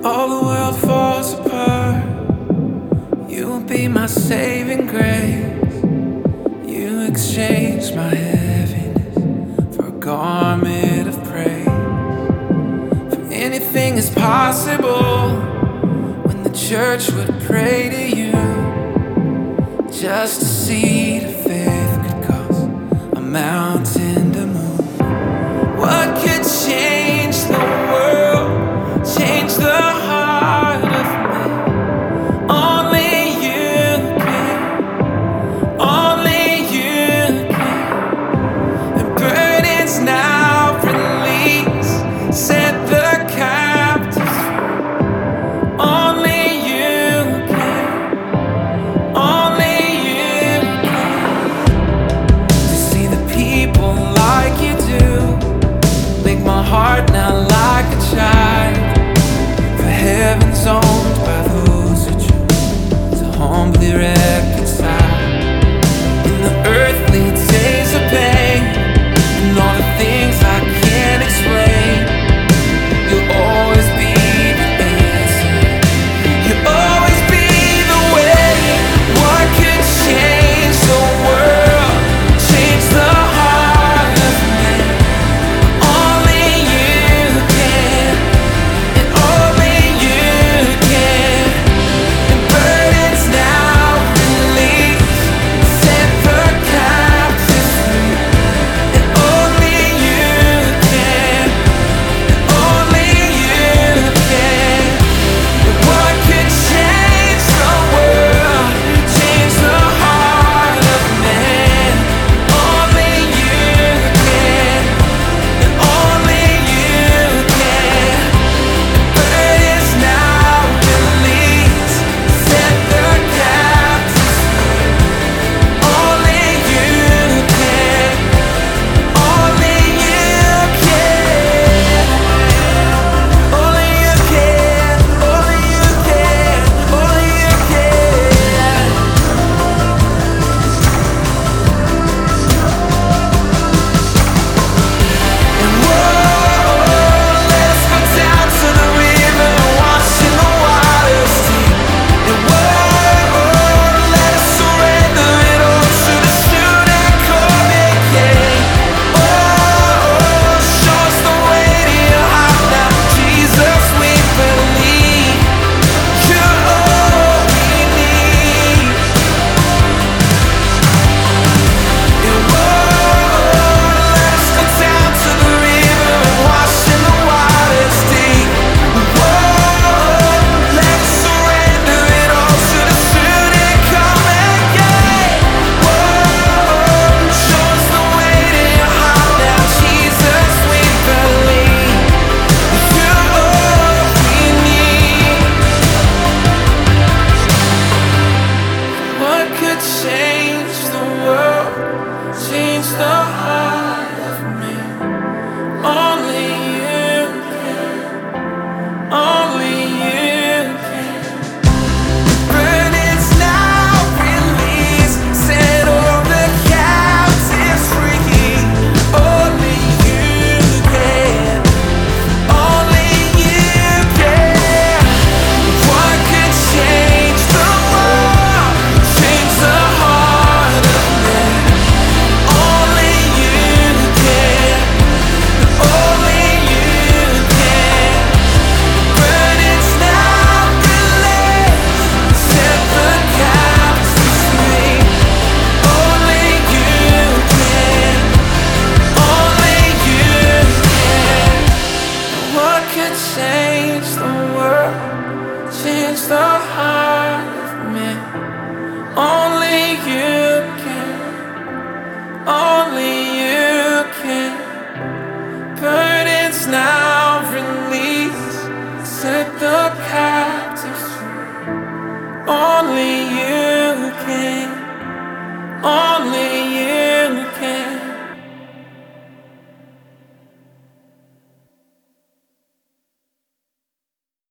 All the world falls apart. You will be my saving grace. You exchange my heaviness for a garment of praise. For anything is possible when the church would pray to you. Just a seed of faith could cause a mountain to move. What could change the world, change the heart of man? Only you can, only you can. The burdens now release, set the captives free. Only you can, only you can. To see the people like you do, make my heart now like a child. For heaven's owned by those who choose to humbly reconcile. In the earthly days of pain and all the things I can't explain, you'll always be the answer. You'll always be the way. What could change the world, change the heart of man? Only you can, and only you can. And burdens now release, set the captives free. And only you can, and only you can. And what could change the world, change the heart of man? Only you can, and only you can. Burdens now release, set the captives free. Only you can, only you can. Only you can, only you can, only you can. And whoa, let's go down to the river and wash in the waters deep. And whoa, let us surrender it all to the student coming King. Oh, show us the way to your heart now, Jesus, we believe. You're all we need. And whoa, let us go down to the river and wash in the waters deep. Whoa, let us surrender it all to the student coming King. Whoa, show us the way to your heart now, Jesus, we believe. You're all we need. What could change the world, change the heart of man? Only you can, only you can. Burdens now release, set all the captives free. Only you can, only you can. What could change the world, change the heart of man? Only you can, only you can. Burdens now release, set the captives free. Only you can, only you can. What could change the world, change the heart of man? Only you can, only